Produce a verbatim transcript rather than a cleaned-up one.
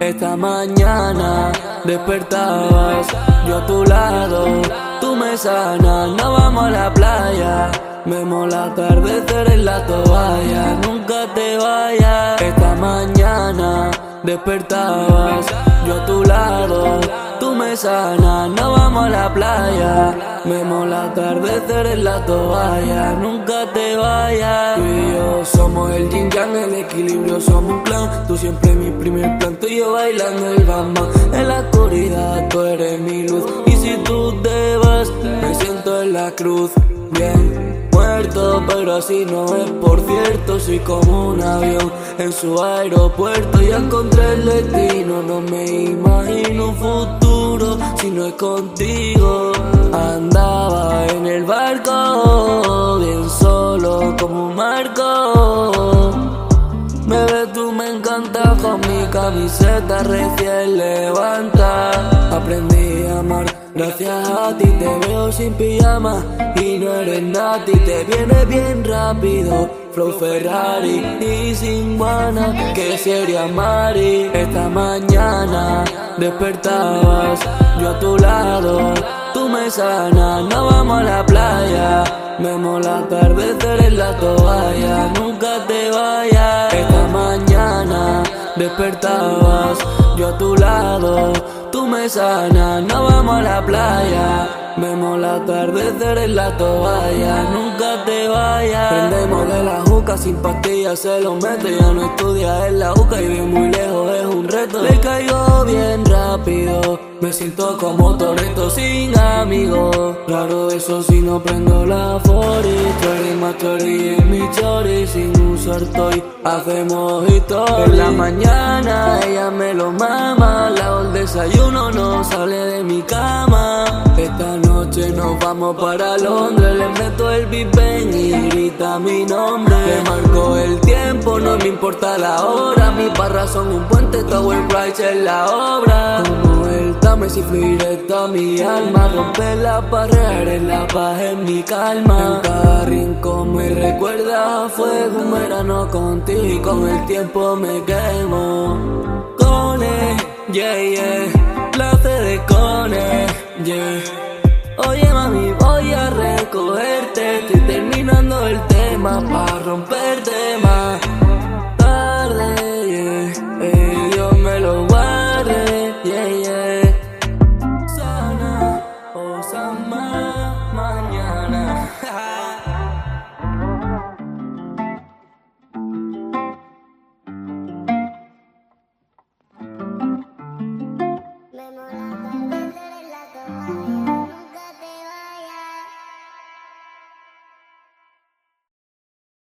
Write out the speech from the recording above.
Esta mañana despertabas, yo a tu lado, tú me sanas, nos vamos a la playa. Vemos el atardecer en la toalla, nunca te vayas. Esta mañana despertabas, yo a tu lado, tú me sanas, nos vamos a la playa. Vemos el atardecer en la toalla, nunca te vayas. Tú y yo somos el yin yang, el equilibrio, somos un clan. Tú siempre mi primer plan, tú y yo bailando el bamba. En la oscuridad tú eres mi luz, y si tú te vas, me siento en la cruz. Bien muerto, pero así no es, por cierto. Soy como un avión en su aeropuerto. Ya encontré el destino, no me imagino un futuro si no es contigo. Andaba en el barco, bien solo como un marco. Bebé, tú me encantas con mi camiseta recién levanta. Aprendí a amar gracias a ti, te veo sin pijama y no eres nati. Te viene bien rápido, flow Ferrari y sin guana, que sería Mari. Esta mañana despertabas, yo a tu lado, tú me sanas, nos vamos a la playa. Vemos el atardecer en la toalla, nunca te vayas. Esta mañana despertabas, yo a tu lado, tú me sanas, nos vamos a la playa. Vemos el atardecer en la toalla, nunca te vayas. Prendemos de la juca, sin pastillas se lo mete. Ya no estudia en la juca y bien muy lejos, es un reto. Le caigo bien rápido, me siento como Toretto sin amigos. Raro eso si no prendo la forty. Chori más chori en mi chori, sin usar toy hacemos historia. En la mañana ella me lo mama, la el desayuno no sale de mi cama. Esta noche nos vamos para Londres, le meto el Big Ben y grita mi nombre. Le marco el tiempo, no me importa la hora. Mis barras son un puente, Tower Price en la obra. Como el Tames y fluir está mi alma. Romper la barrera, eres la paz en mi calma. En cada rincón me recuerda a fuego, un verano contigo y con el tiempo me quemo. Con él, yeah, yeah.